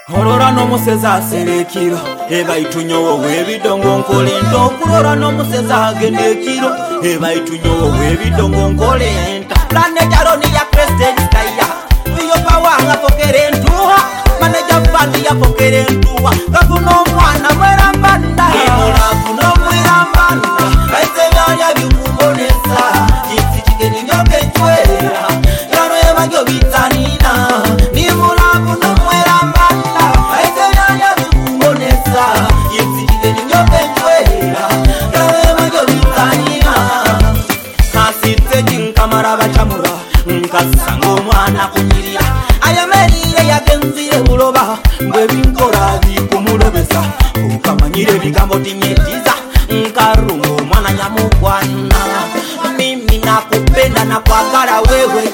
Olora no museza selekiro eba itunyowo webidongo nkolento okulora no museza gendekiro eba itunyowo webidongo nkolenta planeta roni ya Crested Sky biyo pawanga pokerentuha manager fund ya pokerentuha kafuno mwana mwerambanda imula kuno mwerambanda kaisenya bikumbonesa jinsi chikeni nyoke chwera yano ema nyo bitanina nimula kuno mwerambanda kaisenya bikumbonesa jinsi chikeni nyoke chwera yano ema nyo bitanina kasite jinkamara bachamura nkasango mwana kunyirira ayamerire yakenzire uloba ngwebinkora bikumulobesa ukamanyire bigambo tinyetiza nkarungo mwana nyamukwana mimi nakupenda na kwagala wewe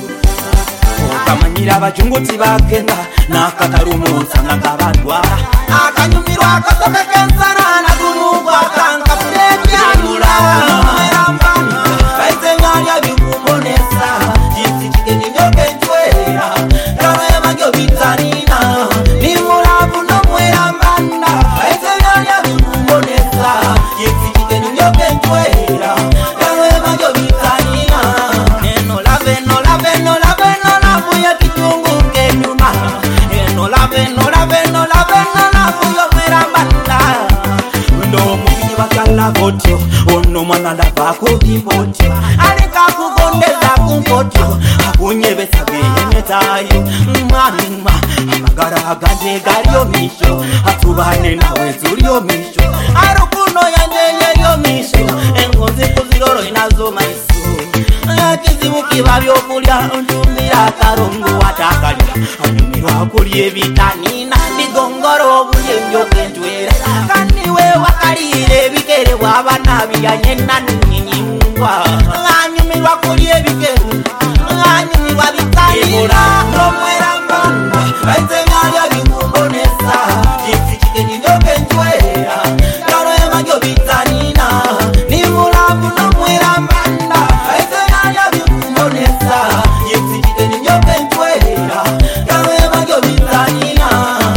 ukamanyira abachunguti bagenda nakatarumu nsanga kabadwara akanyumirwa akasokekensana nagunugwa kankapurebyamula mwerambana kaisenganya bikumbonesa jinsi chikeni nyoke chwera yawe magyo bitanina nimulabu no mwerambana kaisenganya bikumbonesa jinsi chikeni nyoke chwera yawe magyo bitanina eno lave no lave no lave no lave ya kitungu kenyuma eno lave no lave no lave no lave yo mwerambana ndo mukini bakala botyo ono mwana lava kudibotyo alika kugondeza kumpotyo akunyebesa beyemetayo mama amagara aganje galyo misho atubane nawe zulyo misho arukuno yanjeye yo misho engozi kuziroro inazo maiso kizibu kibabyo kulya ntumbira karongo watakalya anyumirwa kulye bitanina bigongoro obulye njoke ntwera kandi we wakalire bikere bwabana biyanye naninyingwa anyumirwa kulye bikere anyumirwa bitanina nomwerambanda kaisenganya bikumbonesa jinsi njoke ntwera yaro emagyo bitanina nimulabu nomwerambanda kaisenganya bikumbonesa jinsi njoke ntwera yaro emagyo bitanina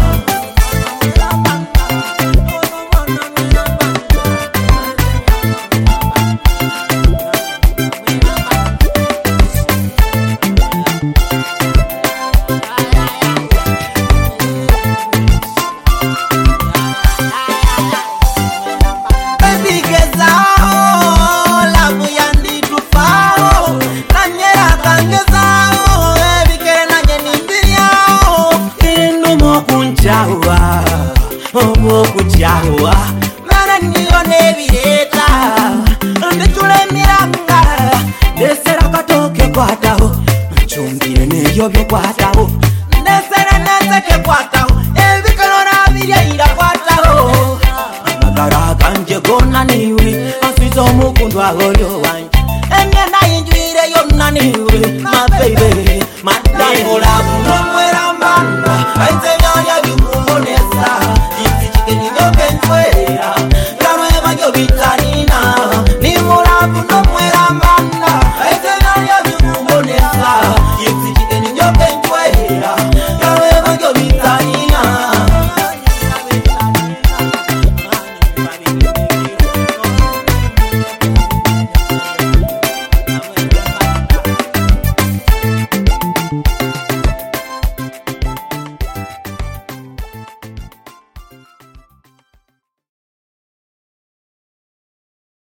Kujawa mana nione bireta ndechule miranga desera katoke kwatao chumbire neyo byo kwatao desera neteke kwatao ebikolora birira kwatao amagara kanje gona niwe asizo mukundwa golyo